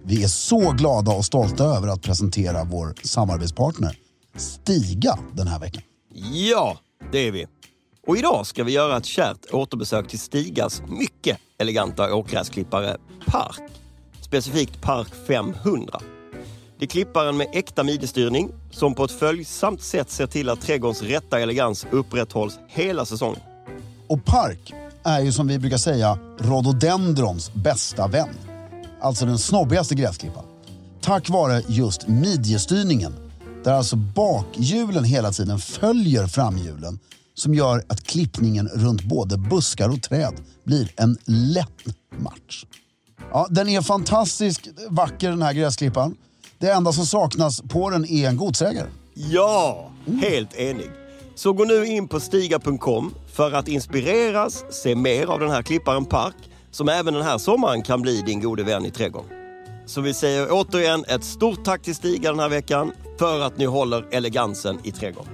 Vi är så glada och stolta över att presentera vår samarbetspartner Stiga den här veckan. Ja, det är vi. Och idag ska vi göra ett kärt återbesök till Stigas mycket eleganta åkgräsklippare Park. Specifikt Park 500. Det är klipparen med äkta midjestyrning som på ett följsamt sätt ser till att trädgårdens rätta elegans upprätthålls hela säsongen. Och Park är ju som vi brukar säga rhododendrons bästa vän. Alltså den snobbigaste gräsklippan. Tack vare just midjestyrningen, där alltså bakhjulen hela tiden följer framhjulen, som gör att klippningen runt både buskar och träd blir en lätt match. Ja, den är fantastiskt vacker den här gräsklippan. Det enda som saknas på den är en godsägare. Ja, helt enig. Så gå nu in på stiga.com för att inspireras, se mer av den här klipparen Park, som även den här sommaren kan bli din gode vän i trädgården. Så vi säger återigen ett stort tack till Stiga den här veckan för att ni håller elegansen i trädgården.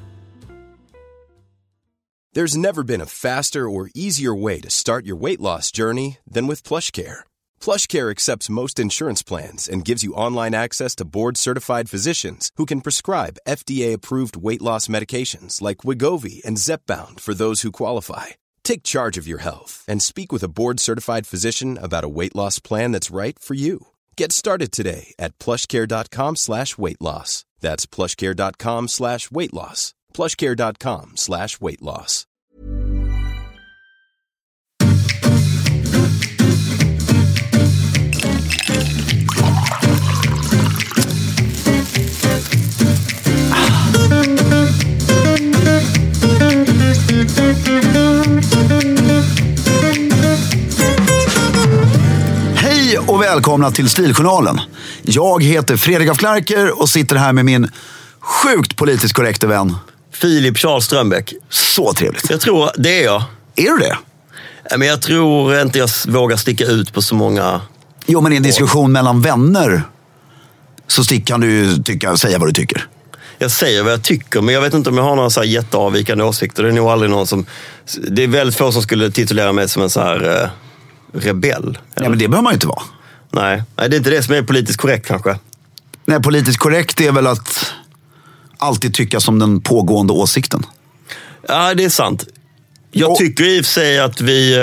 There's never been a faster or easier way to start your weight loss journey than with PlushCare. PlushCare accepts most insurance plans and gives you online access to board-certified physicians who can prescribe FDA-approved weight loss medications like Wegovy and Zepbound for those who qualify. Take charge of your health and speak with a board-certified physician about a weight loss plan that's right for you. Get started today at plushcare.com/weightloss. That's plushcare.com/weightloss. plushcare.com/weightloss. Hej och välkomna till Stiljournalen. Jag heter Fredrik af Klerker och sitter här med min sjukt politiskt korrekta vän Filip Charles Strömbäck. Så trevligt. Jag tror det är jag. Är du det? Men jag tror inte jag vågar sticka ut på så många. Jo, men i en diskussion mellan vänner så kan du ju säga vad du tycker. Jag säger vad jag tycker, men jag vet inte om jag har några så här jätteavvikande åsikter. Det är nog aldrig någon som... Det är väldigt få som skulle titulera mig som en så här rebell. Ja, men det behöver man ju inte vara. Nej, det är inte det som är politiskt korrekt kanske. Nej, politiskt korrekt är väl att alltid tycka som den pågående åsikten. Ja, det är sant. Jag tycker i och för sig att vi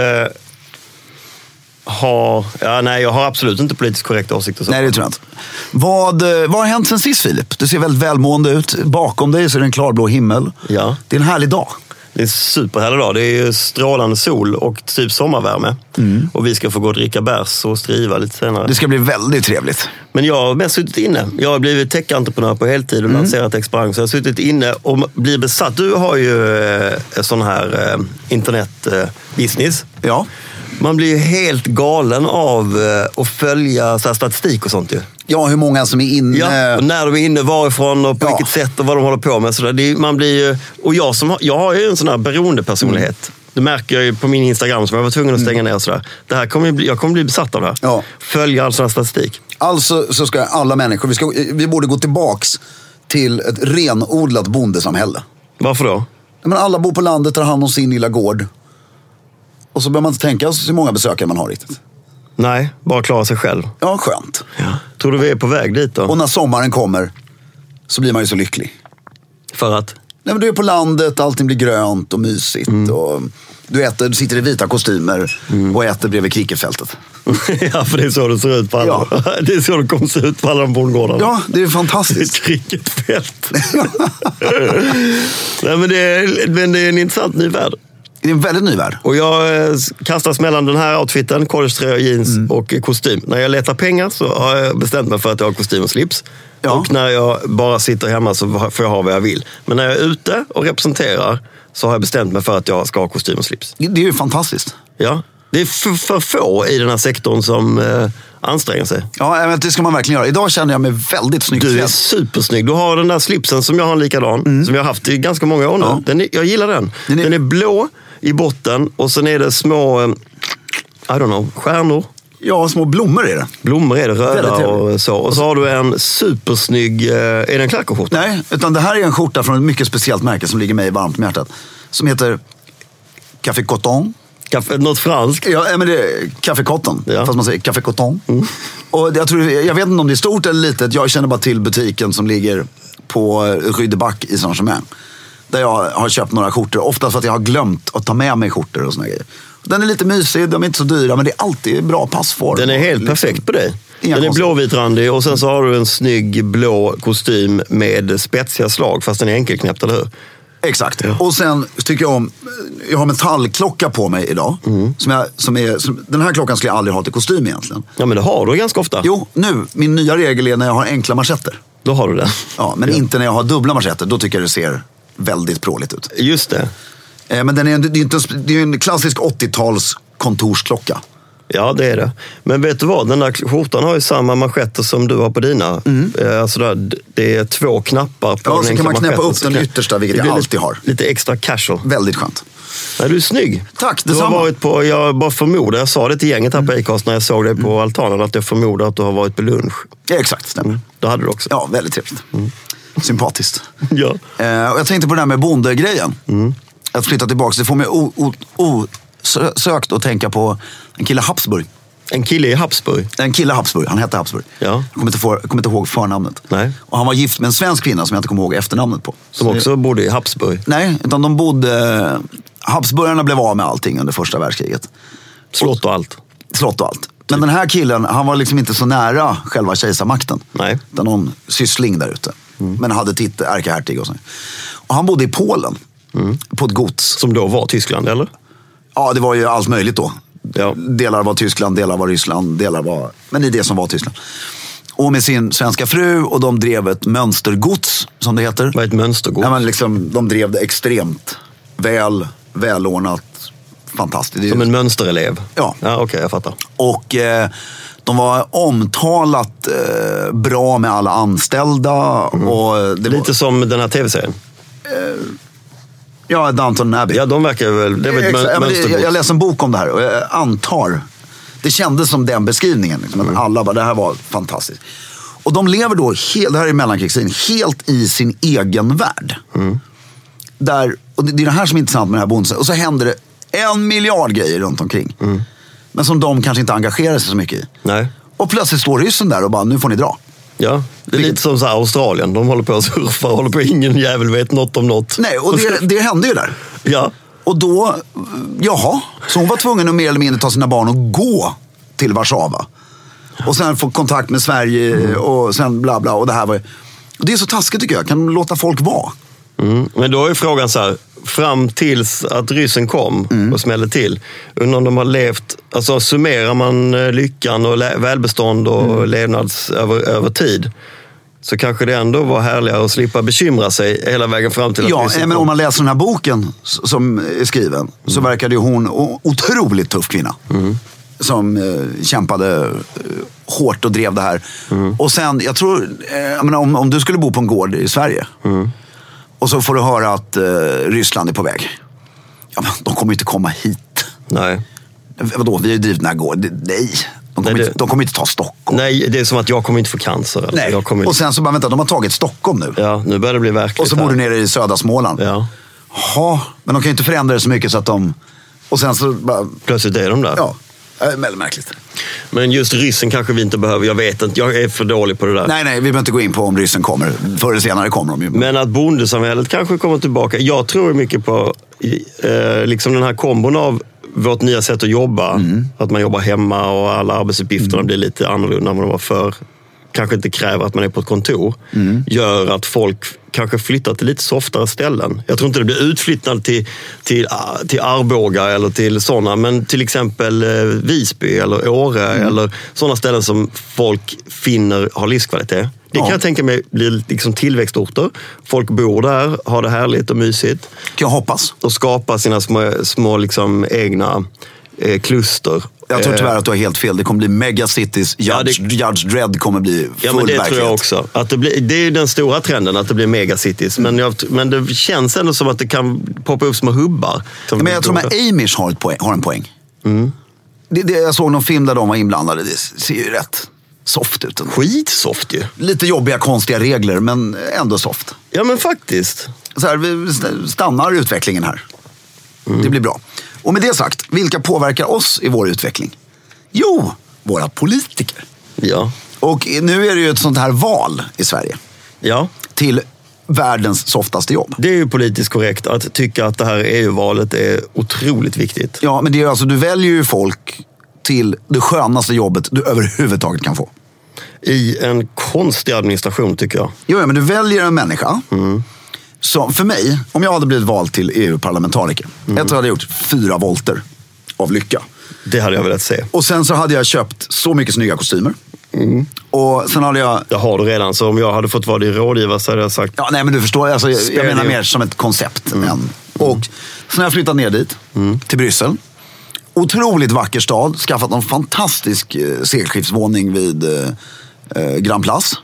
har... Ja, nej, jag har absolut inte politiskt korrekta åsikter. Nej, det tror jag inte. Vad har hänt sen sist, Filip? Du ser väldigt välmående ut. Bakom dig så är det en klarblå himmel. Ja. Det är en härlig dag. Det är en superhärlig dag. Det är ju strålande sol och typ sommarvärme. Och vi ska få gå och dricka bärs och striva lite senare. Det ska bli väldigt trevligt. Men jag har mest suttit inne. Jag har blivit tech-entreprenör på heltid och lanserat Exparang. Så jag har suttit inne och blir besatt. Du har ju sån här internetbusiness. Ja. Man blir ju helt galen av att följa så här statistik och sånt ju. Ja, hur många som är inne. Ja, och när de är inne, varifrån och på vilket sätt och vad de håller på med. Så där. Man blir ju, och jag har ju en sån här beroendepersonlighet. Det märker jag ju på min Instagram som jag var tvungen att stänga ner och sådär. Jag kommer bli besatt av det här. Ja. Följa all sån här statistik. Alltså så ska alla människor, vi borde gå tillbaks till ett renodlat bondesamhälle. Varför då? Men alla bor på landet, tar hand om sin lilla gård. Och så behöver man inte tänka så många besökare man har riktigt. Nej, bara klara sig själv. Ja, skönt. Ja. Tror du vi är på väg dit då? Och när sommaren kommer så blir man ju så lycklig. För att? Nej, men du är på landet, allting blir grönt och mysigt. Och du sitter i vita kostymer och äter bredvid cricketfältet. Ja, för det är så det ser ut på alla. Ja. Det är så det kommer se ut på alla de bondgårdarna. Ja, det är fantastiskt. Ett cricketfält. Nej, men det är en intressant ny värld. Det är en väldigt ny värld. Och jag kastas mellan den här outfiten, collegetröja, jeans och kostym. När jag letar pengar så har jag bestämt mig för att jag har kostym och slips. Ja. Och när jag bara sitter hemma så får jag ha vad jag vill. Men när jag är ute och representerar så har jag bestämt mig för att jag ska ha kostym och slips. Det är ju fantastiskt. Ja, det är för få i den här sektorn som anstränger sig. Ja, men det ska man verkligen göra. Idag känner jag mig väldigt snygg. Du är supersnygg. Du har den där slipsen som jag har en likadan. Som jag har haft i ganska många år nu. Jag gillar den. Den är blå i botten och sen är det små, I don't know, stjärnor. Ja, små blommor är det. Blommor är det, röda och så. Och så har du en supersnygg, är det en klackerskjorta? Nej, utan det här är en skjorta från ett mycket speciellt märke som ligger mig varmt om hjärtat. Som heter Café Coton. Något franskt? Ja, men det är kaffekotten, fast man säger kaffekoton. Och jag vet inte om det är stort eller litet. Jag känner bara till butiken som ligger på Rue de Bac i Saint-Germain. Där jag har köpt några skjortor. Oftast för att jag har glömt att ta med mig skjortor och såna grejer. Den är lite mysig, de är inte så dyra, men det är alltid bra passform. Den är helt perfekt på dig. Den är blåvitrandig och sen så har du en snygg blå kostym med spetsiga slag, fast den är enkelknäppt, eller hur? Exakt. Ja. Och sen tycker jag om, jag har metallklocka på mig idag. Den här klockan skulle jag aldrig ha till kostym egentligen. Ja, men det har du ganska ofta. Jo, nu, min nya regel är när jag har enkla manschetter. Då har du det. Ja, men inte när jag har dubbla manschetter. Då tycker jag det ser väldigt pråligt ut. Just det. Men det är en klassisk 80-tals kontorsklocka. Ja, det är det. Men vet du vad? Den där skjortan har ju samma manschetter som du har på dina. Alltså det är 2 knappar på den. Så kan man knäppa upp den yttersta, vilket jag alltid har. Lite extra casual. Väldigt skönt. Ja, du är snygg. Tack, detsamma. Du har varit på, jag bara förmodar, jag sa det till gänget här på Acast när jag såg dig på altanen, att jag förmodar att du har varit på lunch. Ja, exakt, stämmer. Det hade du också. Ja, väldigt trevligt. Sympatiskt. Ja. Och jag tänkte på den här med bondegrejen. Att flytta tillbaka, det får mig osökt att tänka på en kille Habsburg. En kille i Habsburg? En kille Habsburg, han hette Habsburg. Ja. Jag kommer inte ihåg förnamnet. Nej. Och han var gift med en svensk kvinna som jag inte kommer ihåg efternamnet på. Som också bodde i Habsburg? Nej, utan de bodde... Habsburgarna blev av med allting under första världskriget. Slott och allt. Men den här killen, han var liksom inte så nära själva kejsarmakten. Nej. Utan någon syssling där ute. Men hade titel, ärkehertig och så. Och han bodde i Polen. På ett gods. Som då var Tyskland, eller? Ja, det var ju allt möjligt då. Ja. Delar var Tyskland, delar var Ryssland, delar var... Men i det som var Tyskland. Och med sin svenska fru, och de drev ett mönstergods, som det heter. Vad är ett mönstergods? Ja, men liksom, de drev det extremt välordnat, fantastiskt. Som en mönsterelev? Ja. Ja, okej, jag fattar. Och de var omtalat bra med alla anställda. Och det lite som den här tv-serien? Ja, Downton Abbey. Ja, de verkar väl... Det är väl mönstergods. Jag läste en bok om det här och jag antar... Det kändes som den beskrivningen. Liksom, att alla bara, det här var fantastiskt. Och de lever då, det här är mellankrigstiden, helt i sin egen värld. Där, och det är det här som är intressant med den här bonden. Och så händer det 1 miljard grejer runt omkring. Men som de kanske inte engagerar sig så mycket i. Nej. Och plötsligt står ryssen där och bara, nu får ni dra. Ja, det är lite som så här Australien. De håller på att surfa, håller på, ingen jävel vet något om något. Nej, och det hände ju där. Ja. Och då, så hon var tvungen att mer eller mindre ta sina barn och gå till Warszawa. Och sen få kontakt med Sverige och sen bla bla. Och det här var, och det är så taskigt tycker jag, kan de låta folk vara? Men då är frågan så här, fram tills att ryssen kom och smällde till, undrar om de har levt, alltså summerar man lyckan och välbestånd och levnads över tid, så kanske det ändå var härligare att slippa bekymra sig hela vägen fram till att ryssen kom. Men om man läser den här boken som är skriven, så verkade ju hon otroligt tuff kvinna. Som kämpade hårt och drev det här. Och sen, jag tror, om du skulle bo på en gård i Sverige och så får du höra att Ryssland är på väg. Ja, men de kommer ju inte komma hit. Nej. Vadå, vi har ju drivit den här gården. Nej, de kommer inte ta Stockholm. Nej, det är som att jag kommer inte få cancer. Nej, jag kommer... och sen så bara, vänta, de har tagit Stockholm nu. Ja, nu börjar det bli verkligt. Och så bor du nere i södra Småland. Ja. Men de kan ju inte förändra det så mycket så att de... Och sen så bara... Plötsligt är de där. Ja, väldigt märkligt. Men just ryssen kanske vi inte behöver, jag vet inte, jag är för dålig på det där. Nej, vi behöver inte gå in på om ryssen kommer. Förr eller senare kommer de ju. Men att bondesamhället kanske kommer tillbaka. Jag tror mycket på liksom den här kombon av vårt nya sätt att jobba. Att man jobbar hemma och alla arbetsuppgifterna blir lite annorlunda än vad de var förr. Kanske inte kräver att man är på ett kontor. Gör att folk kanske flyttar till lite softare ställen. Jag tror inte det blir utflyttad till Arboga eller till sådana, men till exempel Visby eller Åre eller sådana ställen som folk finner har livskvalitet. Det kan jag tänka mig blir liksom tillväxtorter. Folk bor där, har det härligt och mysigt. Kan jag hoppas. Och skapar sina små liksom egna kluster. Jag tror tyvärr att du har helt fel. Det kommer bli megacities. Judge Dredd kommer bli full verklighet. Ja, men det tror jag också. Att det är den stora trenden, att det blir megacities. Men det känns ändå som att det kan poppa upp små hubbar. Men jag tror att Amish har en poäng. Jag såg någon film där de var inblandade. Det ser ju rätt soft ut. Skitsoft ju. Lite jobbiga, konstiga regler, men ändå soft. Ja, men faktiskt. Så här, vi stannar utvecklingen här. Det blir bra. Och med det sagt, vilka påverkar oss i vår utveckling? Jo, våra politiker. Ja. Och nu är det ju ett sånt här val i Sverige. Ja. Till världens softaste jobb. Det är ju politiskt korrekt att tycka att det här EU-valet är otroligt viktigt. Ja, men det är alltså, du väljer ju folk till det skönaste jobbet du överhuvudtaget kan få. I en konstig administration tycker jag. Jo, men du väljer en människa. Så för mig, om jag hade blivit vald till EU-parlamentariker, så hade jag gjort 4 volter av lycka. Det hade jag velat se. Och sen så hade jag köpt så mycket snygga kostymer. Och sen hade jag... Det har du redan, så om jag hade fått vara din rådgivare så hade jag sagt... Ja, nej men du förstår, alltså, jag menar mer som ett koncept. Och sen har jag flyttat ner dit, till Bryssel. Otroligt vacker stad, skaffat en fantastisk segelskiftsvåning vid Grand Place.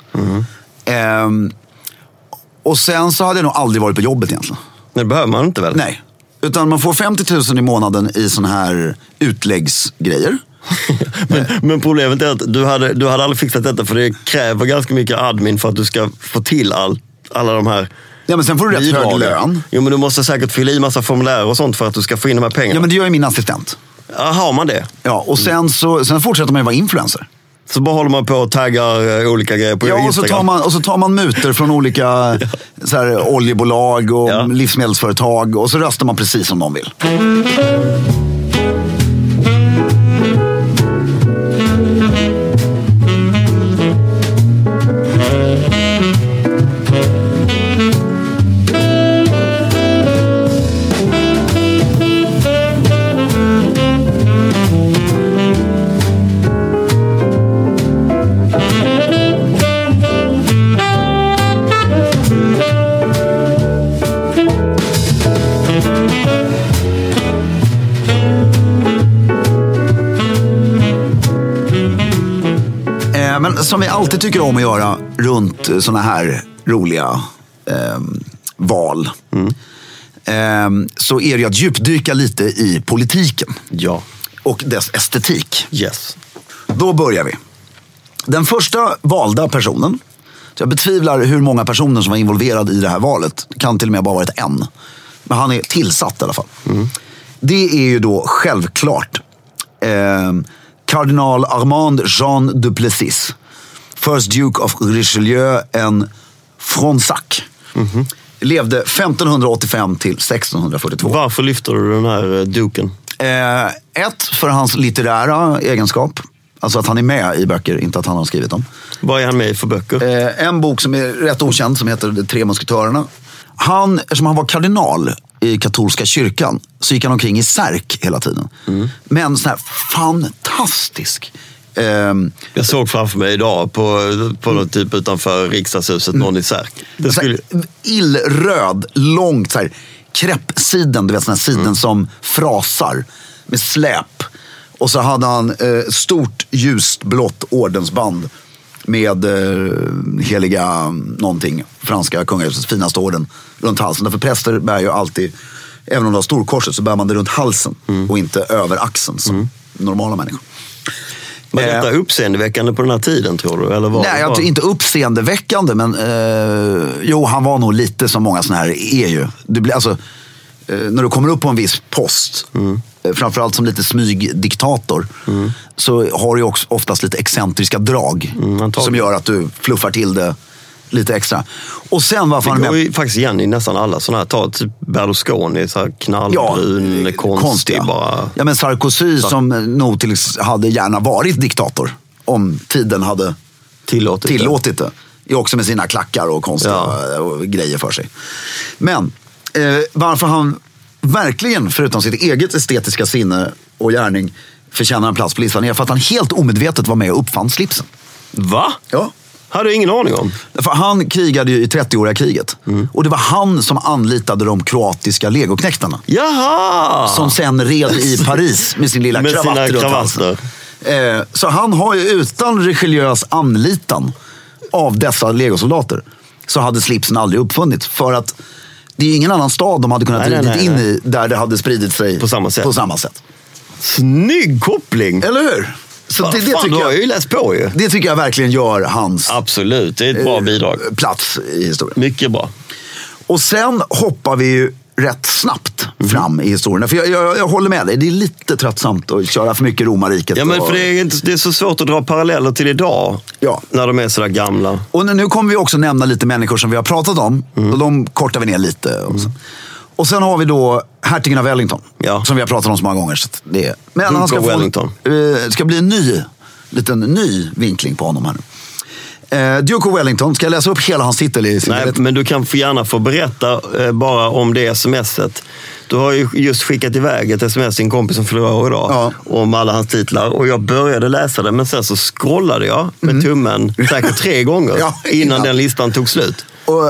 Och sen så hade jag nog aldrig varit på jobbet egentligen. Det behöver man inte väl? Nej, utan man får 50 000 i månaden i sån här utläggsgrejer. men problemet är att du hade aldrig fixat detta, för det kräver ganska mycket admin för att du ska få till alla de här. Ja, men sen får du rätt hög lön. Jo, men du måste säkert fylla i massa formulär och sånt för att du ska få in de här pengarna. Ja, men det gör ju min assistent. Ja, har man det? Ja, och sen fortsätter man ju vara influencer. Så bara håller man på och taggar olika grejer på Instagram. Och så tar man muter från olika så här, oljebolag och livsmedelsföretag, och så röstar man precis som de vill. Men som vi alltid tycker om att göra runt såna här roliga val, så är det ju att djupdyka lite i politiken. Ja. Och dess estetik. Yes. Då börjar vi. Den första valda personen, så jag betvivlar hur många personer som var involverade i det här valet, kan till och med bara varit en. Men han är tillsatt i alla fall. Det är ju då självklart kardinal Armand Jean du Plessis, First Duke of Richelieu and Fronsac. Levde 1585 till 1642. Varför lyfter du den här duken? Ett, för hans litterära egenskap. Alltså att han är med i böcker, inte att han har skrivit dem. Vad är han med i för böcker? En bok som är rätt okänd som heter De tre musketörerna. Eftersom han var kardinal i katolska kyrkan, så gick han omkring i särk hela tiden. Men sån här fantastisk... Jag såg framför mig idag på något typ utanför riksdagshuset, någon i särk. Det skulle... illröd, långt så här, kreppsiden, du vet sån här siden som frasar med släp. Och så hade han stort ljust blått ordensband med heliga någonting, franska kungahusets finaste orden runt halsen. Därför präster bär ju alltid, även om de har storkorset, så bär man det runt halsen och inte över axeln som normala människor. Var detta uppseendeväckande på den här tiden, tror du? Eller Nej, jag tror inte uppseendeväckande, men jo, han var nog lite som många såna här är ju. Det blir, alltså, när du kommer upp på en viss post, framförallt som lite smygdiktator, så har du också oftast lite excentriska drag som gör att du fluffar till det lite extra. Och sen varför det går ju faktiskt igen i nästan alla sådana här, typ Berlusconi, så här knallbrun, konstig bara. Ja, men Sarkozy som nog hade gärna varit diktator om tiden hade tillåtit det. Också med sina klackar och konstiga grejer för sig. Men varför han verkligen, förutom sitt eget estetiska sinne och gärning, förtjänar en plats på listan är för att han helt omedvetet var med och uppfann slipsen. Va? Ja. Hade jag ingen aning om. För han krigade ju i 30-åriga kriget. Och det var han som anlitade de kroatiska legoknäktarna. Jaha! Som sen red i Paris med sin lilla kravatt runt halsen. Så han har ju utan Richelieus anlitan av dessa legosoldater, så hade slipsen aldrig uppfunnits. För att det är ingen annan stad de hade kunnat ridit in i där det hade spridit sig på samma sätt. Snygg koppling! Eller hur? Så det tycker du har ju läst på ju. Det tycker jag verkligen gör hans... Absolut, det är ett bra bidrag. Plats i historien. Mycket bra. Och sen hoppar vi ju rätt snabbt fram i historien. För jag håller med dig, det är lite tröttsamt att köra för mycket romarriket. Ja, men för det är så svårt att dra paralleller till idag, när de är sådär gamla. Och nu kommer vi också nämna lite människor som vi har pratat om, och de kortar vi ner lite. Och sen har vi då hertigen av Wellington, som vi har pratat om så många gånger. Så men han ska det ska bli en liten ny vinkling på honom här nu. Duke of Wellington, ska jag läsa upp hela hans titel i sin Nej, men du kan gärna få berätta bara om det smset. Du har ju just skickat iväg ett sms till en kompis som fyller år idag om alla hans titlar, och jag började läsa det, men sen så scrollade jag med tummen säkert 3 gånger innan den listan tog slut.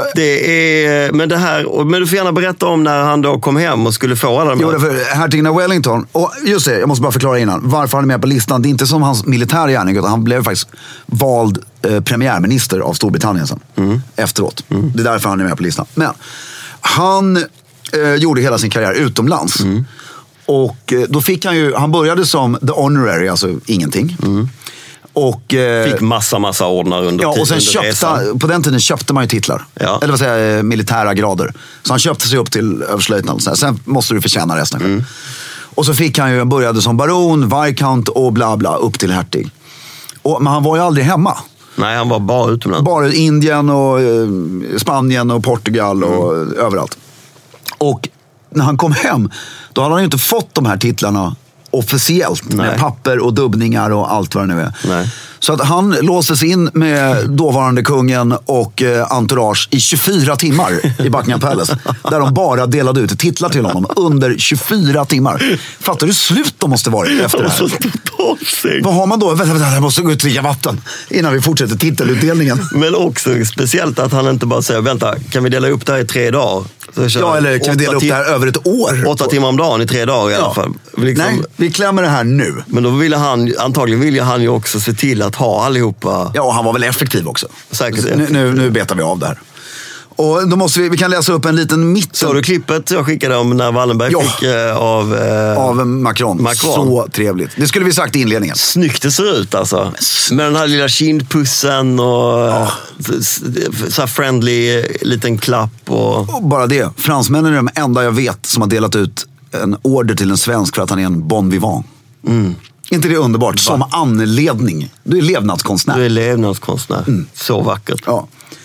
Men du får gärna berätta om när han då kom hem och skulle få alla de här. Jo, för hertigen av Wellington, och just det, jag måste bara förklara innan varför han är med på listan. Det är inte som hans militära gärning, utan han blev faktiskt vald premiärminister av Storbritannien sen, efteråt. Det är därför han är med på listan. Men han gjorde hela sin karriär utomlands. Och då fick han började som the honorary, alltså ingenting. Och fick massa ordnar under tiden. Och sen på den tiden köpte man ju titlar. Eller vad säger jag, militära grader. Så han köpte sig upp till överstelöjtnant. Sen måste du förtjäna resten. Och så fick han började som baron, viscount och bla bla upp till hertig. Men han var ju aldrig hemma. Nej, han var bara utomlands. Bara Indien och Spanien och Portugal och överallt. Och när han kom hem, då hade han ju inte fått de här titlarna officiellt med papper och dubbningar och allt vad det nu är. Nej. Så att han låstes in med dåvarande kungen och entourage i 24 timmar i Buckingham Palace. Där de bara delade ut titlar till honom under 24 timmar. Fattar du slut de måste vara efter det här? Vad har man då? Vänta, jag måste gå ut och dricka vatten innan vi fortsätter titelutdelningen. Men också speciellt att han inte bara säger, vänta, kan vi dela upp det här i 3 dagar? Eller kan vi dela upp det här över ett år? 8 timmar om dagen i 3 dagar i alla fall. Nej, vi klämmer det här nu. Men då ville antagligen ville han ju också se till att ha allihopa. Ja, han var väl effektiv också. Säkert. Nu betar vi av det här. Och då måste vi kan läsa upp en liten mitten. Så du klippet jag skickade om när Wallenberg fick av Macron. Så trevligt. Det skulle vi sagt i inledningen. Snyggt det ser ut alltså. Med den här lilla kindpussen och så här friendly liten klapp. Och bara det. Fransmännen är de enda jag vet som har delat ut en order till en svensk för att han är en bon vivant. Inte det är underbart? Som anledning. Du är levnadskonstnär. Så vackert. Ja.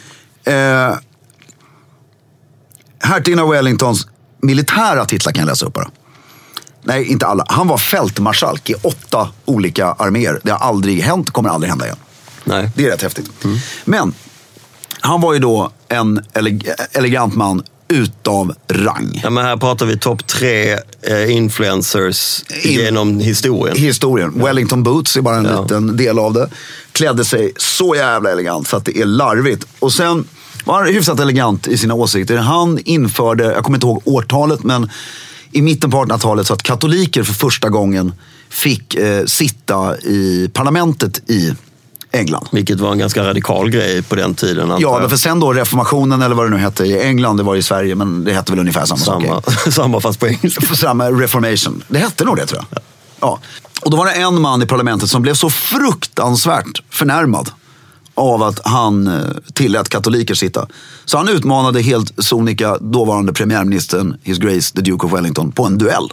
Hertigen av Wellingtons militära titlar kan jag läsa upp bara. Nej, inte alla. Han var fältmarskalk i 8 olika arméer. Det har aldrig hänt, kommer aldrig hända igen. Nej. Det är rätt häftigt. Men han var ju då en elegant man utav rang. Ja, men här pratar vi topp 3 influencers genom historien. Wellington Boots är bara en liten del av det. Klädde sig så jävla elegant så att det är larvigt. Och sen var han hyfsat elegant i sina åsikter. Han införde, jag kommer inte ihåg årtalet, men i mitten på 1800-talet så att katoliker för första gången fick sitta i parlamentet i England. Vilket var en ganska radikal grej på den tiden. Ja, för sen då reformationen eller vad det nu hette i England, det var i Sverige, men det hette väl ungefär samma sak. Samma fast på engelska. Samma reformation. Det hette nog det, tror jag. Ja. Och då var det en man i parlamentet som blev så fruktansvärt förnärmad av att han tillät katoliker sitta. Så han utmanade helt sonika dåvarande premiärministern, His Grace, the Duke of Wellington, på en duell.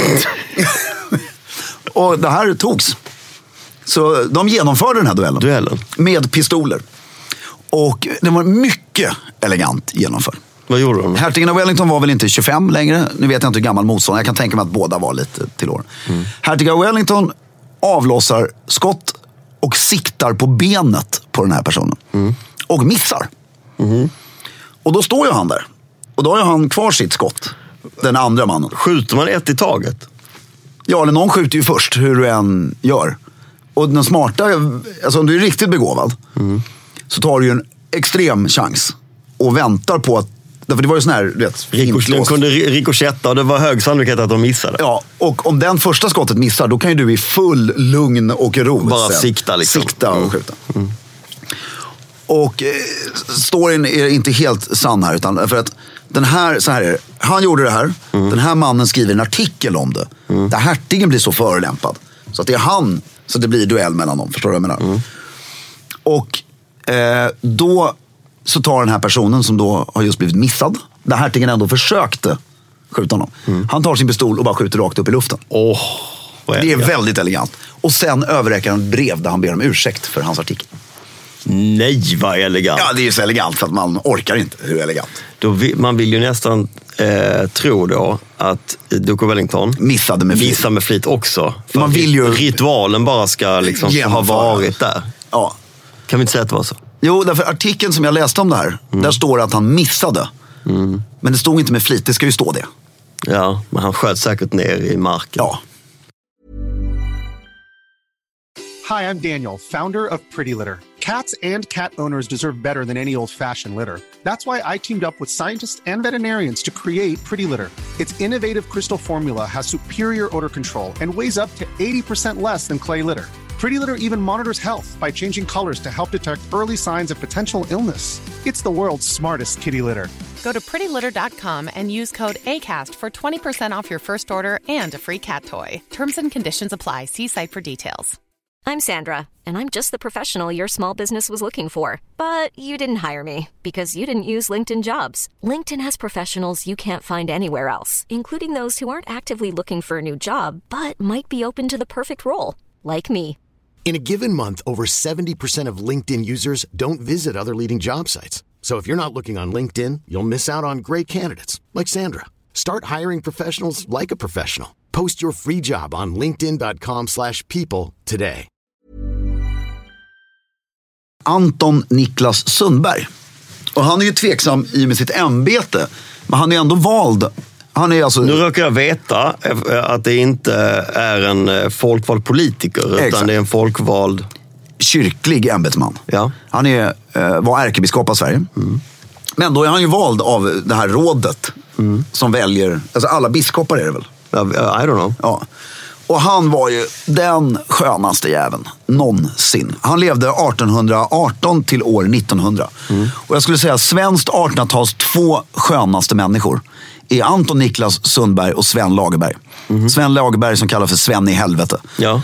Och det här togs. Så de genomförde den här duellen. Med pistoler. Och det var mycket elegant genomförd. Vad gjorde de? Hertigen av Wellington var väl inte 25 längre. Nu vet jag inte hur gammal motståndare. Jag kan tänka mig att båda var lite till år. Hertigen av Wellington avlossar skott och siktar på benet på den här personen. Och missar. Och då står ju han där. Och då har han kvar sitt skott. Den andra mannen. Skjuter man ett i taget? Ja, eller någon skjuter ju först, hur du än gör. Och den smarta, alltså om du är riktigt begåvad, så tar du ju en extrem chans och väntar på att, för det var ju sån här den kunde rikoschetta och det var hög sannolikhet att de missade. Ja, och om den första skottet missar, då kan ju du i full lugn och ro bara sikta liksom. Sikta och skjuta. Och storyn är inte helt sann här, utan för att den här, så här är det. Han gjorde det här. Den här mannen skriver en artikel om det. Där hertigen blir så förolämpad. Så att det är han, så det blir duell mellan dem. Förstår du vad jag menar? Och då så tar den här personen som då har just blivit missad, där hertigen ändå försökte skjuta honom. Han tar sin pistol och bara skjuter rakt upp i luften. Det är väldigt elegant. Och sen överräcker han ett brev där han ber om ursäkt för hans artikel. Nej, vad elegant. Ja, det är så elegant för att man orkar inte. Hur elegant? Man vill ju nästan tro då att Duke of Wellington missade med flit också. För man vill ju ritualen bara ska liksom ha varit där. Ja. Kan vi inte säga att det var så? Jo, därför artikeln som jag läste om det här, där står det att han missade. Men det stod inte med flit, det ska ju stå det. Ja, men han sköt säkert ner i marken. Ja. Hi, I'm Daniel, founder of Pretty Litter. Cats and cat owners deserve better than any old-fashioned litter. That's why I teamed up with scientists and veterinarians to create Pretty Litter. Its innovative crystal formula has superior odor control and weighs up to 80% less than clay litter. Pretty Litter even monitors health by changing colors to help detect early signs of potential illness. It's the world's smartest kitty litter. Go to prettylitter.com and use code ACAST for 20% off your first order and a free cat toy. Terms and conditions apply. See site for details. I'm Sandra, and I'm just the professional your small business was looking for. But you didn't hire me because you didn't use LinkedIn Jobs. LinkedIn has professionals you can't find anywhere else, including those who aren't actively looking for a new job, but might be open to the perfect role, like me. In a given month, over 70% of LinkedIn users don't visit other leading job sites. So if you're not looking on LinkedIn, you'll miss out on great candidates like Sandra. Start hiring professionals like a professional. Post your free job on linkedin.com/people today. Anton Niklas Sundberg. Och han är ju tveksam i med sitt ämbete. Men han är ändå vald. Han är alltså... Nu råkar jag veta att det inte är en folkvald politiker. Exakt. Utan det är en folkvald... kyrklig ämbetsman. Ja. Han var ärkebiskop av Sverige. Men då är han ju vald av det här rådet som väljer, alltså alla biskopar är det väl? I don't know. Ja. Och han var ju den skönaste jäveln någonsin. Han levde 1818 till år 1900. Och jag skulle säga svenskt 1800-tals två skönaste människor är Anton Niklas Sundberg och Sven Lagerberg. Sven Lagerberg som kallas för Sven i helvete. Ja.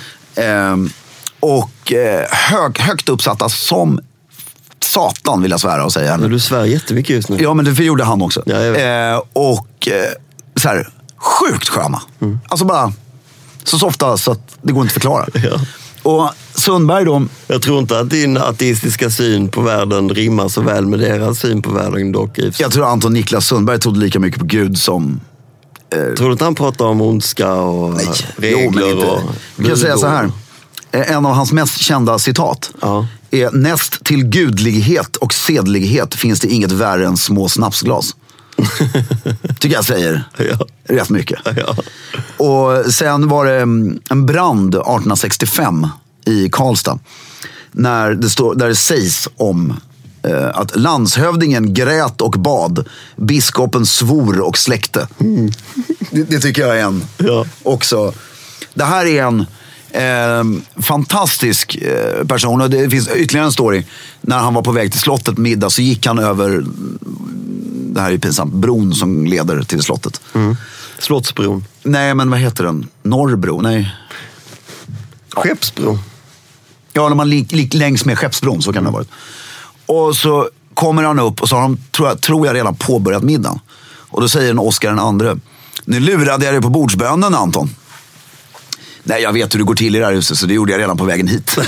Högt uppsatta som satan vill jag svära och säga. Men du svär jättemycket just nu. Ja, men det gjorde han också. Ja, så här, sjukt sköna. Alltså bara så ofta så att det går inte att förklara. Ja. Och Sundberg då... Jag tror inte att din ateistiska syn på världen rimmar så väl med deras syn på världen dock. Jag tror Anton Niklas Sundberg trodde lika mycket på Gud som... Tror du inte han pratar om ondska och regler och... Jag kan säga så här. En av hans mest kända citat är: näst till gudlighet och sedlighet finns det inget värre än små snapsglas. Tycker jag säger rätt mycket. Ja. Och sen var det en brand 1865 i Karlstad där det sägs om att landshövdingen grät och bad, biskopen svor och släckte. Det tycker jag är en också. Det här är en fantastisk person, och det finns ytterligare en story. När han var på väg till slottet middag så gick han över, det här är pinsamt, bron som leder till slottet. Slottsbron? Nej, men vad heter den? Norrbro? Nej. Skeppsbron? Ja, när man längs med Skeppsbron, så kan det ha varit. Och så kommer han upp och så har de, tror jag redan påbörjat middagen. Och då säger Oscar den andre: nu lurade jag dig på bordsbönen, Anton. Nej, jag vet hur det går till i det här huset, så det gjorde jag redan på vägen hit.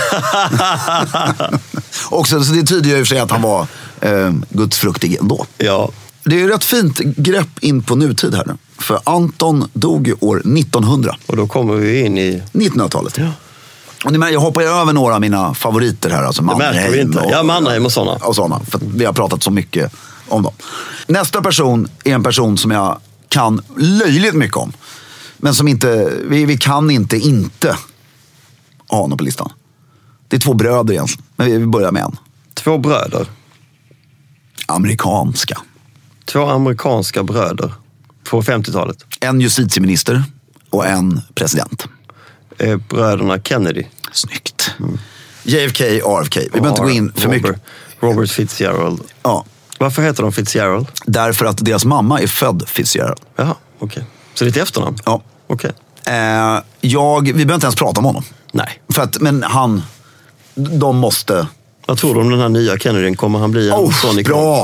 Också, så det tyder ju i och för sig att han var gudsfruktig ändå. Ja. Det är ju rätt fint grepp in på nutid här nu. För Anton dog ju år 1900. Och då kommer vi in i 1900-talet. Ja. Och jag hoppar ju över några av mina favoriter här. Alltså Mannerheim och sådana. Och sådana, för vi har pratat så mycket om dem. Nästa person är en person som jag kan löjligt mycket om. Men som inte, vi kan inte ha honom på listan. Det är två bröder egentligen. Men vi börjar med en. Två bröder? Amerikanska. Två amerikanska bröder på 50-talet. En justitieminister och en president. Bröderna Kennedy. Snyggt. JFK, RFK. Vi behöver inte gå in för mycket. Robert Fitzgerald. Ja. Varför heter de Fitzgerald? Därför att deras mamma är född Fitzgerald. Jaha, okej. Så det är ett efternamn? Ja. Okej. Vi behöver inte ens prata om honom. Nej. Men de måste... Vad tror du om den här nya Kennedy? Kommer han bli en sån ikon? Bra!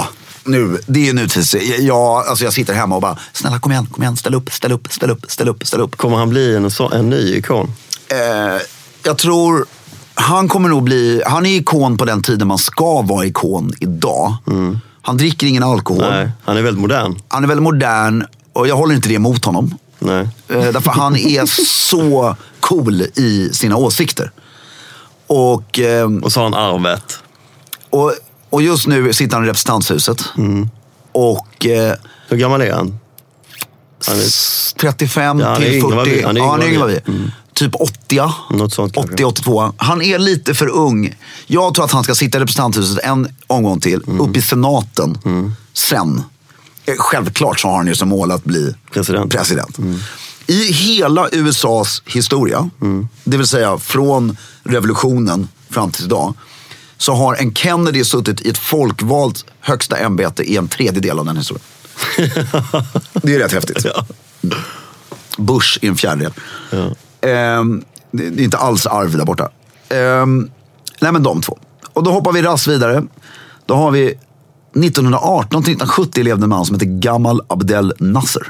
nu, det är nutids. Jag sitter hemma och bara, snälla kom igen, ställ upp. Kommer han bli en ny ikon? Jag tror han kommer nog bli, han är ikon på den tiden man ska vara ikon idag. Han dricker ingen alkohol. Nej, han är väldigt modern. Och jag håller inte det emot honom. Nej. Därför han är så cool i sina åsikter. Och så har han arvet. Och just nu sitter han i representanthuset. Och hur gammal är han? Han är 35 ja, till 40. Han är yngre vad vi. Typ 80. Något sånt 80-82. Han är lite för ung. Jag tror att han ska sitta i representanthuset en omgång till. Upp i senaten. Sen. Självklart så har han ju som mål att bli president. I hela USAs historia, det vill säga från revolutionen fram till idag, så har en Kennedy suttit i ett folkvalt högsta ämbete i en tredjedel av den historien. Det är rätt häftigt. Ja. Bush i en fjärdedel. Ja. Det är inte alls arv där borta. Nej, men de två. Och då hoppar vi rast vidare. Då har vi 1918-1970 levde en man som heter Gamal Abdel Nasser.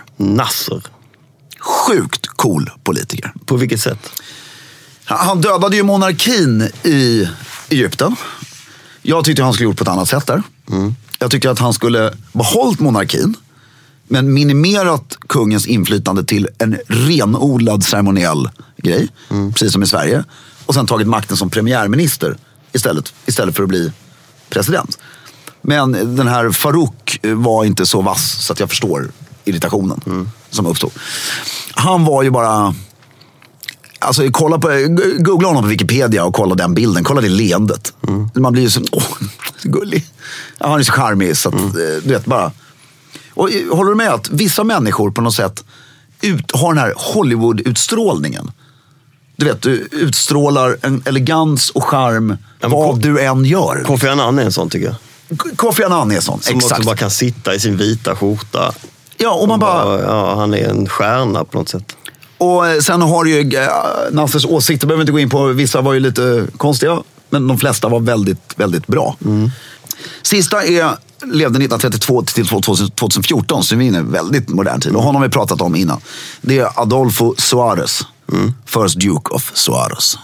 Sjukt cool politiker. På vilket sätt? Han dödade ju monarkin i Egypten. Jag tyckte han skulle gjort på ett annat sätt där. Jag tycker att han skulle behållit monarkin, men minimerat kungens inflytande till en renodlad ceremoniell grej. Precis som i Sverige. Och sen tagit makten som premiärminister istället för att bli president. Men den här Farouk var inte så vass så att jag förstår irritationen som uppstod. Han var ju bara... Alltså googla honom på Wikipedia och kolla den bilden. Kolla det leendet. Man blir ju så gullig. Ja, han är så charmig så att, du vet bara... Och håller du med att vissa människor på något sätt har den här Hollywood-utstrålningen? Du vet, du utstrålar en elegans och charm vad du än gör. Kofi Annan är en sån tycker jag. Kofi Annan är sån, som exakt. Som också bara kan sitta i sin vita skjorta. Ja, och man bara... Ja, han är en stjärna på något sätt. Och sen har ju Nassers åsikter, behöver inte gå in på, vissa var ju lite konstiga, men de flesta var väldigt, väldigt bra. Sista levde 1932 till 2014, så vi är inne i väldigt modern tid. Och honom har vi pratat om innan. Det är Adolfo Suárez, First Duke of Suárez.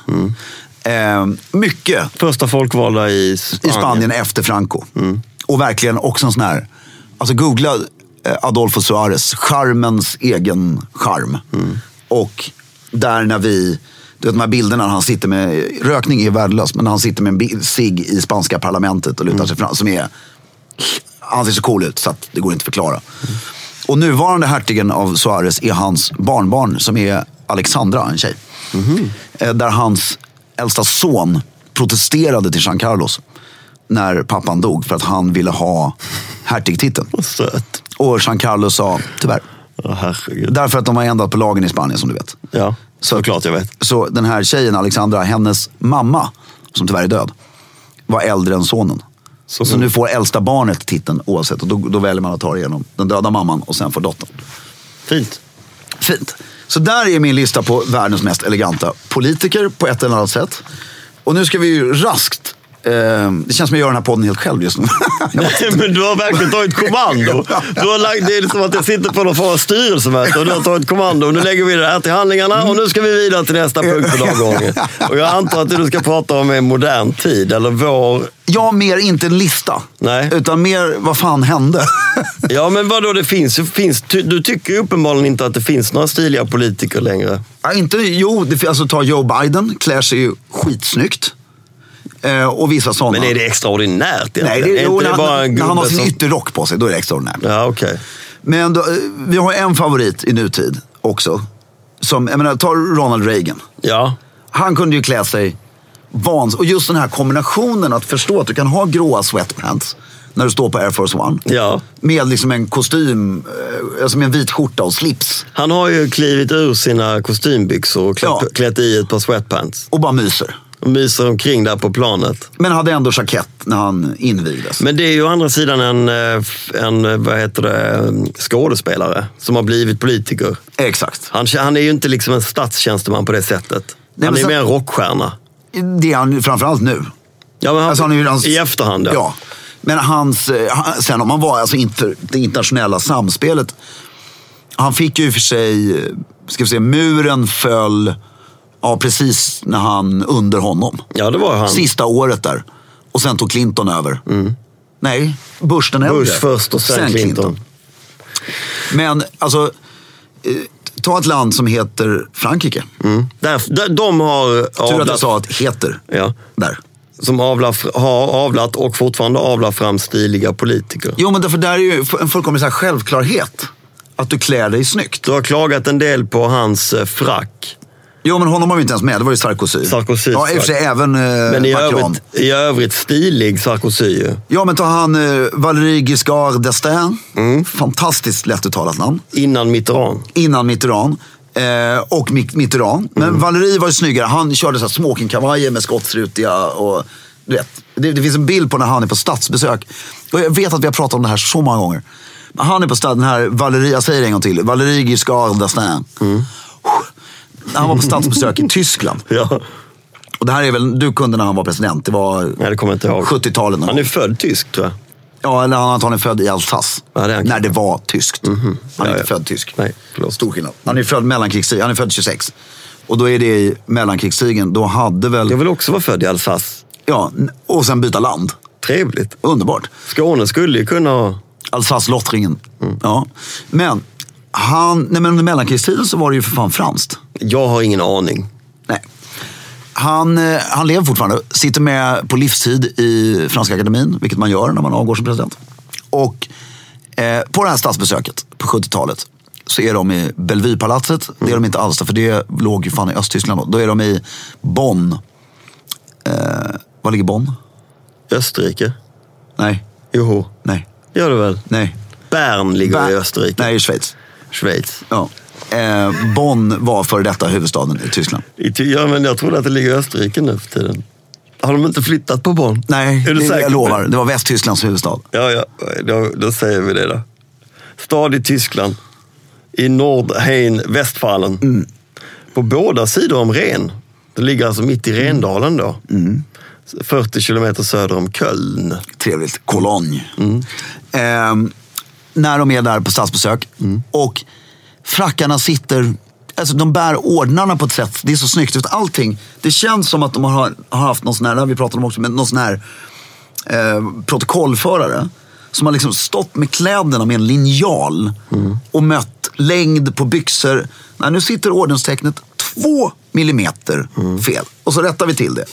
Mycket. Första folkvalda i Spanien efter Franco. Och verkligen också en sån här, alltså googla Adolfo Suárez, charmens egen charm. Och där när du vet de här bilderna när han sitter med, rökning är värdelös, men han sitter med en cigg i spanska parlamentet och lutar sig fram, som är, han ser så cool ut så att det går inte att förklara. Och nuvarande hertigen av Suárez är hans barnbarn som är Alexandra, en tjej. Där hans äldsta son protesterade till Jean Carlos när pappan dog för att han ville ha hertigtiteln. Söt. Och Jean Carlos sa tyvärr. Herregud. Därför att de har ändrat på lagen i Spanien, som du vet. Ja, såklart jag vet. Så den här tjejen, Alexandra, hennes mamma, som tyvärr är död, var äldre än sonen. Så nu får äldsta barnet titeln oavsett. Och då väljer man att ta det igenom den döda mamman och sen får dottern. Fint. Så där är min lista på världens mest eleganta politiker på ett eller annat sätt. Och nu ska vi ju raskt... det känns som att jag gör den här podden helt själv just nu. Nej, men du har verkligen tagit kommando. Det är som att jag sitter på någon form av styrelsemöte och du har tagit kommando. Och nu lägger vi det här till handlingarna och nu ska vi vidare till nästa punkt på dagordningen. Och jag antar att det du ska prata om är modern tid eller vår... Ja, mer inte en lista. Nej. Utan mer vad fan hände. Ja, men vadå, det finns. Du tycker ju uppenbarligen inte att det finns några stiliga politiker längre. Ja, alltså ta Joe Biden, klär sig ju skitsnyggt. Och vissa sådana. Men är det extraordinärt? Nej, när han har sin ytterrock på sig, då är det extraordinärt. Ja, okej. Men vi har en favorit i nutid också. Som, jag menar, ta Ronald Reagan. Ja. Han kunde ju klä sig och just den här kombinationen att förstå att du kan ha gråa sweatpants när du står på Air Force One. Ja. Med liksom en kostym, alltså med en vit skjorta och slips. Han har ju klivit ur sina kostymbyxor och klätt i ett par sweatpants. Och bara myser. Och myser omkring där på planet. Men hade ändå jackett när han invigdes. Men det är ju å andra sidan en skådespelare som har blivit politiker. Exakt. Han är ju inte liksom en statstjänsteman på det sättet. Han är mer en rockstjärna. Det är han framförallt nu. Ja, men alltså, i efterhand. Ja. Men sen om man var alltså inför det internationella samspelet, han fick ju för sig, ska vi säga, muren föll precis när han under honom. Ja, det var han. Sista året där. Och sen tog Clinton över. Nej, Bush den äldre. Bush först och sen Clinton. Men alltså, ta ett land som heter Frankrike. De har tur att jag sa att heter. Ja. Där. Som har avlat och fortfarande avlar fram stiliga politiker. Jo, men därför där är ju en fullkomlig så här självklarhet att du klär dig snyggt. Du har klagat en del på hans frack. Jo, men honom har vi inte ens med. Det var ju Sarkozy. Ja, i och för sig även men Macron. i övrigt stilig Sarkozy. Ja, men ta han Valéry Giscard d'Estaing. Fantastiskt lättuttalat namn. Innan Mitterrand. Och Mitterrand. Men Valéry var ju snyggare. Han körde så här smokingkavajer med skottstrutiga och du vet. Det finns en bild på när han är på statsbesök. Och jag vet att vi har pratat om det här så många gånger. Men han är på den här Valéry, jag säger det en gång till. Valéry Giscard d'Estaing. Han var på statsbesök i Tyskland. Ja. Och det här är väl, du kunde när han var president. Det var det kommer jag inte ihåg. 70-talet. Han är född tysk, tror jag. Ja, eller han är född i Alsace. Ja, när det var tyskt. Han är inte född tysk. Nej, förlåt. Stor skillnad. Han är född mellankrigstid. Han är född 26. Och då är det i mellankrigstigen. Då hade väl... Jag vill också vara född i Alsace. Ja, och sen byta land. Trevligt. Underbart. Skåne skulle ju kunna... Alsace-Lothringen. Ja. Men under mellankrigstiden så var det ju för fan franskt. Jag har ingen aning. Nej. Han lever fortfarande. Sitter med på livstid i Franska akademin, vilket man gör när man avgår som president. Och på det här statsbesöket på 70-talet så är de i Bellevue-palatset. Det är de inte alls, för det låg ju fan i Östtyskland då. Då är de i Bonn. Var ligger Bonn? Österrike? Nej. Joho. Nej. Gör det väl? Nej. Bern ligger i Österrike. Nej, i Schweiz. Ja. Bonn var för detta huvudstaden i Tyskland. Ja, men jag trodde att det ligger i Österrike nu för tiden. Har de inte flyttat på Bonn? Nej, jag lovar. Det var Västtysklands huvudstad. Ja, då säger vi det då. Stad i Tyskland. I Nordrhein-Westfalen. På båda sidor om Ren. Det ligger alltså mitt i Rendalen då. 40 kilometer söder om Köln. Trevligt. Cologne. När de är där på statsbesök. Och frackarna sitter... Alltså de bär ordnarna på ett sätt. Det är så snyggt. Allting. Det känns som att de har haft någon sån här... Vi pratade om också, men någon sån här protokollförare. Som har liksom stått med kläderna med en linjal. Och mött längd på byxor. Nej, nu sitter ordenstecknet 2 millimeter fel. Och så rättar vi till det.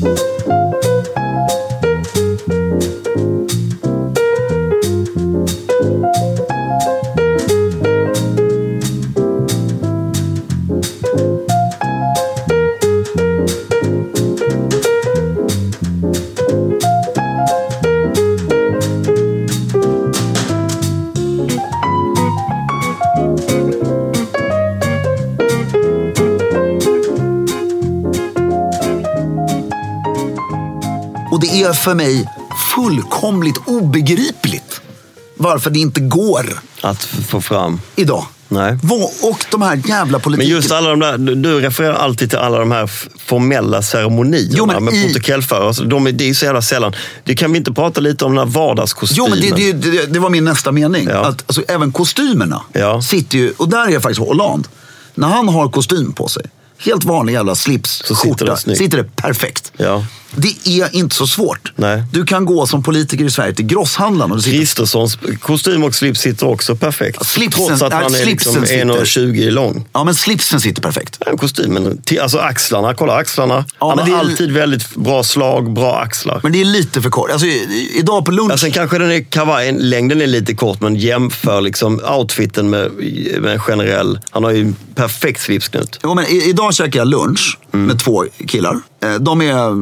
Och det är för mig fullkomligt obegripligt varför det inte går att få fram idag. Nej. Och de här jävla politikerna. Men just alla de där, du refererar alltid till alla de här formella ceremonierna med protokollförare. Det är så jävla sällan. Det kan vi inte prata lite om den här vardagskostymen. Jo, men det var min nästa mening. Ja. Att, alltså, även kostymerna sitter ju, och där är faktiskt Hollande. När han har kostym på sig, helt vanlig jävla slips, så skjorta, sitter det perfekt. Ja. Det är inte så svårt. Nej. Du kan gå som politiker i Sverige till grosshandlaren. Och Kristerssons kostym och slips sitter också perfekt. Slipsen, trots att han är liksom 1,20 lång. Ja, men slipsen sitter perfekt. Ja, kostymen, alltså axlarna, kolla axlarna. Ja, han har är alltid väldigt bra slag, bra axlar. Men det är lite för kort. Alltså, idag på lunch... Ja, sen kanske den är kavajen, längden är lite kort, men jämför liksom outfiten med en generell. Han har ju perfekt slipsknut. Jo, men idag käkar jag lunch med 2 killar. De är...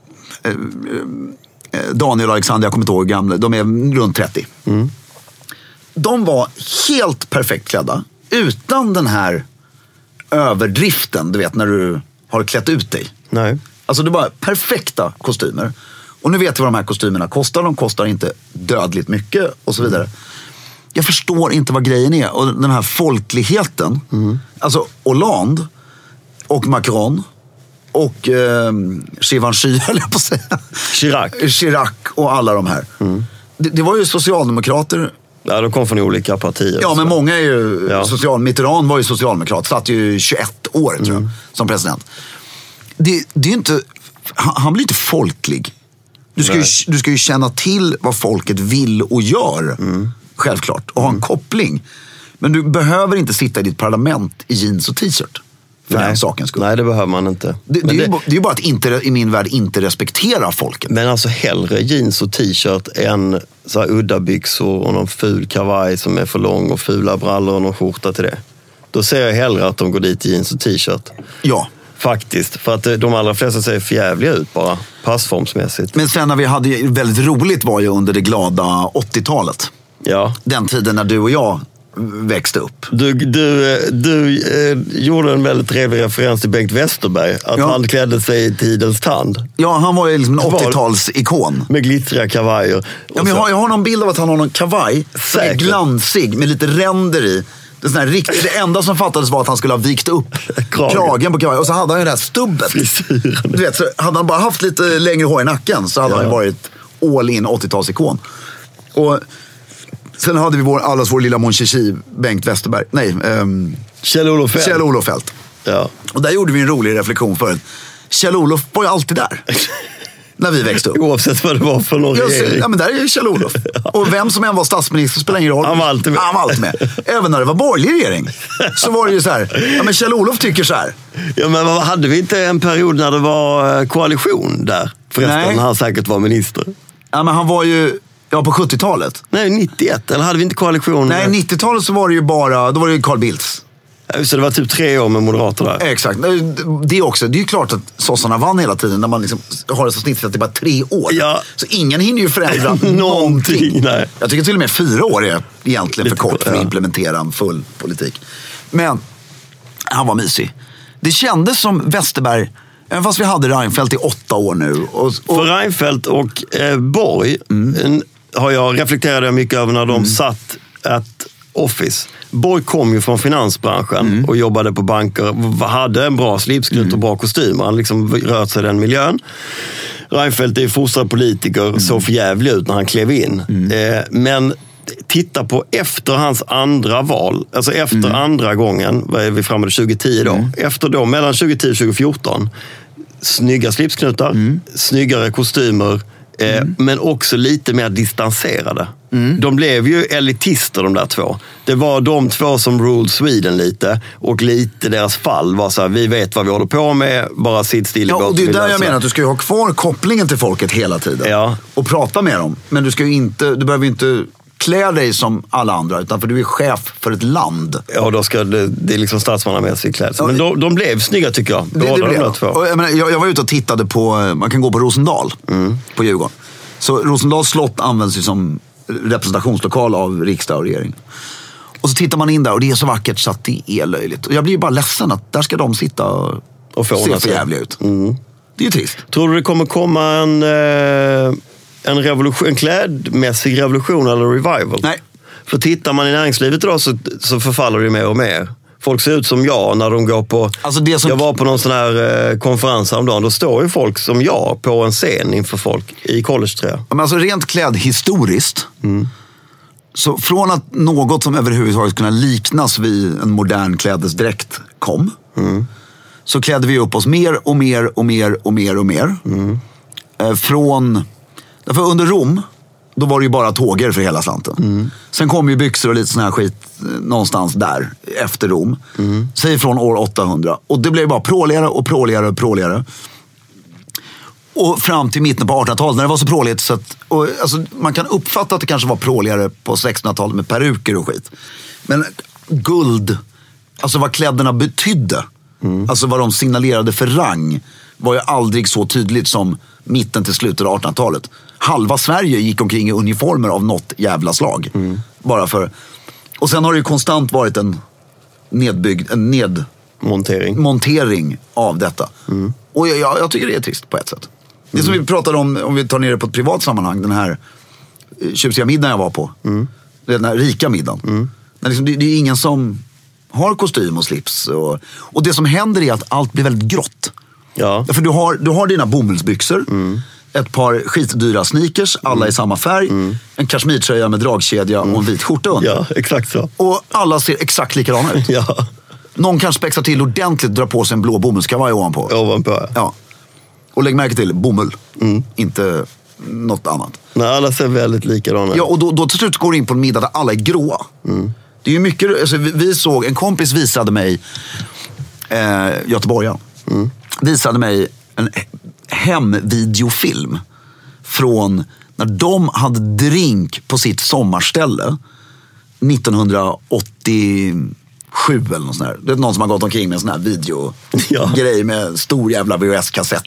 Daniel och Alexander, jag kommer inte ihåg gamla, de är runt 30. De var helt perfekt klädda utan den här överdriften, du vet, när du har klätt ut dig. Nej. Alltså det var perfekta kostymer. Och nu vet vi vad de här kostymerna kostar. De kostar inte dödligt mycket och så vidare. Jag förstår inte vad grejen är. Och den här folkligheten, alltså Hollande och Macron och Givenchy, höll jag på att säga. Chirac och alla de här. Det var ju socialdemokrater. Ja, de kom från olika partier. Ja, men många är ju Mitterrand var ju socialdemokrat, satt ju 21 år tror jag, som president. Det är ju inte, han blir inte folklig. Du ska ju känna till vad folket vill och gör, självklart, och ha en koppling. Men du behöver inte sitta i ditt parlament i jeans och t-shirt. För den sakens skull. Nej, det behöver man inte. Det är ju bara att inte, i min värld, inte respektera folket. Men alltså hellre jeans och t-shirt än så här udda byxor och någon ful kavaj som är för lång och fula brallor och någon skjorta till det. Då ser jag hellre att de går dit i jeans och t-shirt. Ja. Faktiskt, för att de allra flesta ser förjävliga ut bara, passformsmässigt. Men sen när vi hade väldigt roligt var ju under det glada 80-talet. Ja. Den tiden när du och jag växte upp. Du gjorde en väldigt trevlig referens till Bengt Westerberg. Att han klädde sig i tidens tand. Ja, han var ju liksom en 80-talsikon. Med glittriga kavajer. Ja, men jag har någon bild av att han har någon kavaj som är glansig med lite ränder i. Det enda som fattades var att han skulle ha vikt upp kragen på kavajen. Och så hade han ju det här stubbet. Du vet, så hade han bara haft lite längre hår i nacken så hade han ju varit all in 80-talsikon. Och sen hade vi allas vår lilla monchichi, Bengt Westerberg. Nej, Kjell-Olof Feldt. Ja. Och där gjorde vi en rolig reflektion för Kjell-Olof var ju alltid där. När vi växte upp. Oavsett vad det var för någon regering. Ja, men där är ju Kjell-Olof. Och vem som än var statsminister spelar ingen roll. Han var alltid med. Även när det var borgerlig regering så var det ju så här. Ja, men Kjell-Olof tycker så här. Ja, men hade vi inte en period när det var koalition där? Förresten, när han säkert var minister. Ja, men han var ju... Ja, på 70-talet. Nej, 91. Eller hade vi inte koalition? Nej, 90-talet så var det ju bara... Då var det ju Carl Bildts. Ja, så det var typ 3 år med Moderaterna där. Exakt. Det också. Det är ju klart att sossarna vann hela tiden när man liksom har det så snittigt att det är bara 3 år. Ja. Så ingen hinner ju förändra någonting. Nej. Jag tycker till och med 4 år är egentligen lite för kort för att implementera en full politik. Men han var mysig. Det kändes som Westerberg, även fast vi hade Reinfeldt i 8 år nu. För Reinfeldt och Borg har jag reflekterat mycket över när de satt ett office. Borg kom ju från finansbranschen och jobbade på banker, hade en bra slipsknut och bra kostym. Han liksom rört sig i den miljön. Reinfeldt är ju fostrad politiker, så förjävlig ut när han klev in. Men titta på efter hans andra val, alltså efter andra gången, vad är vi framme till 2010 då? Efter då, mellan 2010 och 2014, snygga slipsknutar, snyggare kostymer, men också lite mer distanserade. De blev ju elitister, de där två. Det var de två som ruled Sweden lite, och lite deras fall var så här: vi vet vad vi håller på med, bara sitt still i båten. Ja, och det är där jag menar att du ska ju ha kvar kopplingen till folket hela tiden. Ja. Och prata med dem. Men du behöver ju inte klä dig som alla andra, utan för du är chef för ett land. Ja, då ska det är liksom statsmannamässig klädsel. Men de blev snygga, tycker jag. Båda de där två. Och jag var ute och tittade på, man kan gå på Rosendal på Djurgården. Så Rosendals slott används ju som representationslokal av riksdag och regering. Och så tittar man in där och det är så vackert så att det är löjligt. Och jag blir ju bara ledsen att där ska de sitta och se för jävligt ut. Det är ju trist. Tror du det kommer komma en revolution, en klädmässig revolution eller revival? Nej. För tittar man i näringslivet idag så förfaller det mer och mer. Folk ser ut som jag när de går på... Alltså jag var på någon sån här konferens häromdagen. Då står ju folk som jag på en scen inför folk i college-tröja. Men alltså rent klädhistoriskt, så från att något som överhuvudtaget kunna liknas vid en modern klädesdräkt kom, så klädde vi upp oss mer och mer och mer och mer och mer. Därför under Rom, då var det ju bara tåger för hela slanten. Sen kom ju byxor och lite sån här skit någonstans där efter Rom. Säg från år 800. Och det blev bara pråligare och pråligare och pråligare. Och fram till mitten på 1800-talet när det var så pråligt så att, alltså, man kan uppfatta att det kanske var pråligare på 1600-talet med peruker och skit. Men guld, alltså vad kläderna betydde, alltså vad de signalerade för rang, var ju aldrig så tydligt som mitten till slutet av 1800-talet. Halva Sverige gick omkring i uniformer av något jävla slag. Bara för... Och sen har det ju konstant varit en montering av detta. Och jag tycker det är trist på ett sätt. Det som vi pratade om vi tar ner det på ett privat sammanhang, den här tjusiga middagen jag var på. Den här rika middagen. Liksom, det är ingen som har kostym och slips. Och det som händer är att allt blir väldigt grått. Ja. För du har dina bomullsbyxor. ett par skitdyra sneakers, alla i samma färg, en kashmirtröja med dragkedja och en vit skjorta under. Ja, exakt så. Och alla ser exakt likadana ut. Ja. Någon kanske spexar till ordentligt, drar på sig en blå bomullskavaj ovanpå. Ja. Och lägg märke till bomull, inte något annat. Nej, alla ser väldigt likadana ut. Ja, och då till slut går det in på en middag där alla är gråa. Det är ju mycket, alltså, vi såg, en kompis visade mig göteborgaren visade mig en hemvideofilm från när de hade drink på sitt sommarställe 1987 eller något sånt där. Det är någon som har gått omkring med en sån här videogrej med stor jävla VHS-kassett.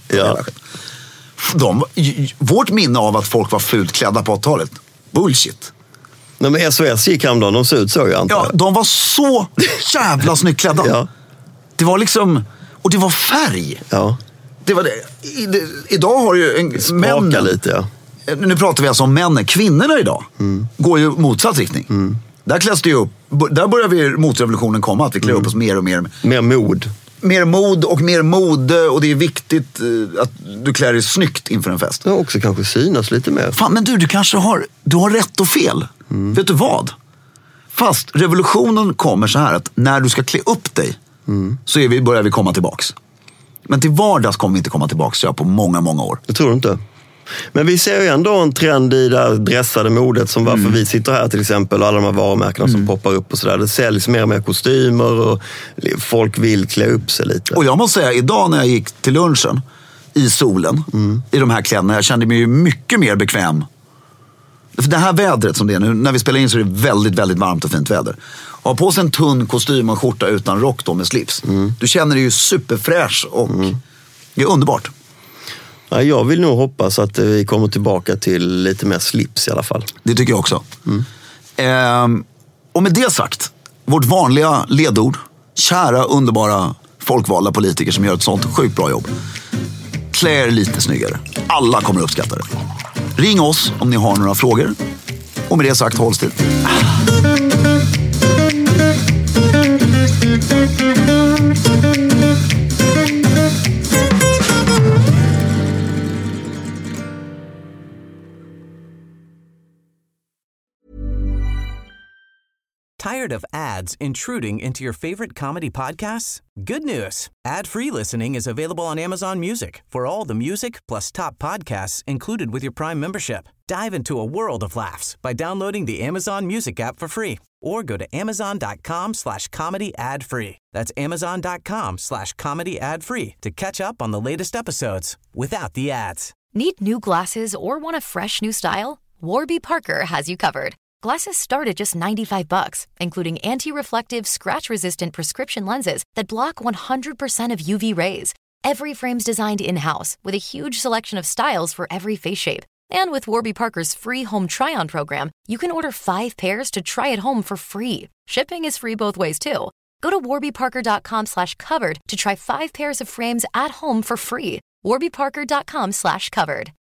Vårt minne av att folk var fult klädda på 80-talet, bullshit. Nej, men SOS gick hem då, de såg ut så jag antar. Ja, de var så jävla snyggt klädda. Ja. Det var liksom, och det var färg. Ja. Det var det. Idag har ju männen lite, ja. Nu pratar vi alltså om männen. Kvinnorna idag går ju motsatt riktning. Där kläs det ju upp. Där börjar vi motrevolutionen komma, att vi klär upp oss mer och mer. Mer mod. Mer mod och mer mode, och det är viktigt att du klär dig snyggt inför en fest. Ja, också kanske synas lite mer. Fan, men du kanske har rätt och fel. Vet du vad? Fast revolutionen kommer så här att när du ska klä upp dig så börjar vi komma tillbaks. Men till vardags kommer vi inte komma tillbaks på många, många år. Jag tror inte. Men vi ser ju ändå en trend i det dressade modet, som varför vi sitter här till exempel, alla de här varumärkena som poppar upp och sådär. Det säljs mer och mer kostymer och folk vill klä upp sig lite. Och jag måste säga, idag när jag gick till lunchen i solen i de här kläderna, jag kände mig ju mycket mer bekväm. För det här vädret som det är nu, när vi spelar in så är det väldigt, väldigt varmt och fint väder. Ha på sig en tunn kostym och skjorta utan rock då med slips. Du känner dig ju superfräsch och det är underbart. Ja, jag vill nog hoppas att vi kommer tillbaka till lite mer slips i alla fall. Det tycker jag också. Och med det sagt, vårt vanliga ledord, kära, underbara, folkvalda politiker som gör ett sånt sjukt bra jobb. Klä er lite snyggare. Alla kommer uppskatta det. Ring oss om ni har några frågor. Och med det sagt, håll still. Tired of ads intruding into your favorite comedy podcasts? Good news. Ad-free listening is available on Amazon Music for all the music plus top podcasts included with your Prime membership. Dive into a world of laughs by downloading the Amazon Music app for free or go to amazon.com/comedy ad-free. That's amazon.com/comedy ad-free to catch up on the latest episodes without the ads. Need new glasses or want a fresh new style? Warby Parker has you covered. Glasses start at just $95, including anti-reflective, scratch-resistant prescription lenses that block 100% of UV rays. Every frame's designed in-house with a huge selection of styles for every face shape. And with Warby Parker's free home try-on program, you can order 5 pairs to try at home for free. Shipping is free both ways, too. Go to warbyparker.com/covered to try 5 pairs of frames at home for free. warbyparker.com/covered.